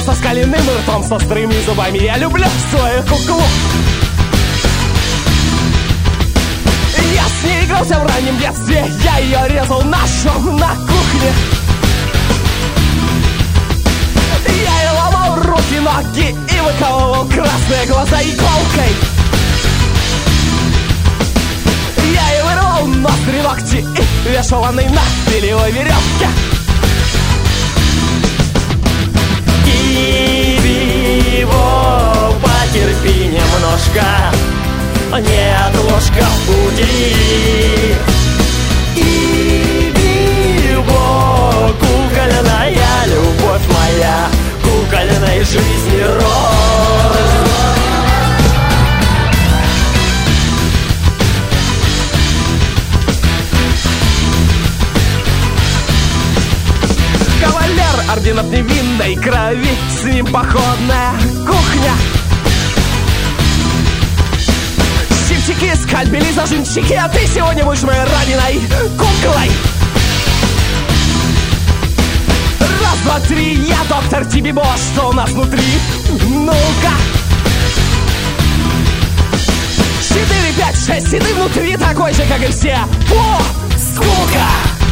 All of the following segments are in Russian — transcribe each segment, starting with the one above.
со скаленным ртом, с острыми зубами. Я люблю свою куклу. Я с ней игрался в раннем детстве. Я ее резал ножом на кухне. Я ей ломал руки, ноги и выкалывал красные глаза иголкой. Я ей вырвал ноздри, ногти и вешал на белевой веревке. Его потерпи немножко, нет ложка в пути. Его кукольная любовь моя, кукольной жизни рост. Кавалер, орденов невинной крови, с ним походная кухня. Щипчики, скальпели, зажимчики, а ты сегодня будешь моей раненой куклой. Раз, два, три, я доктор Тибибо. Что у нас внутри? Ну-ка. 4, 5, 6, и ты внутри такой же, как и все. О, скука!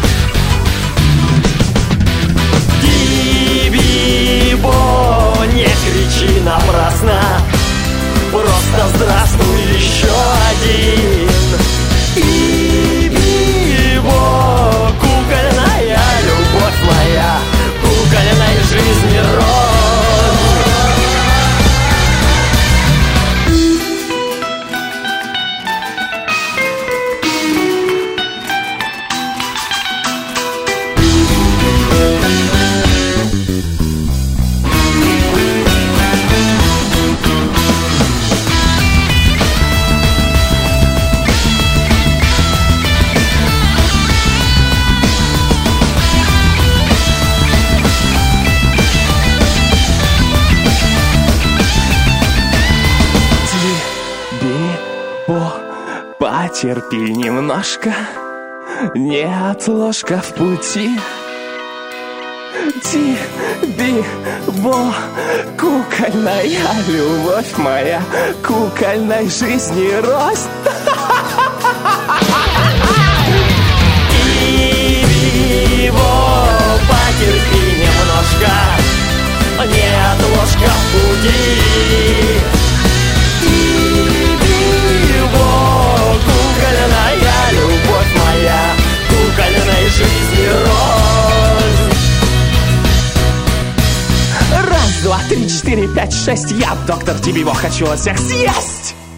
Бибо, не кричи напрасно, просто здравствуй еще один. Бибо, кукольная любовь моя, кукольной жизни рост. Потерпи немножко, нет ложка в пути. Тибибо, кукольная любовь моя, кукольной жизни рост. Тибибо, потерпи немножко, нет ложка в пути. Кукольная любовь моя, кукольной жизни рост. Раз, два, три, 4, 5, 6, я доктор Тибибо, хочу вас всех съесть.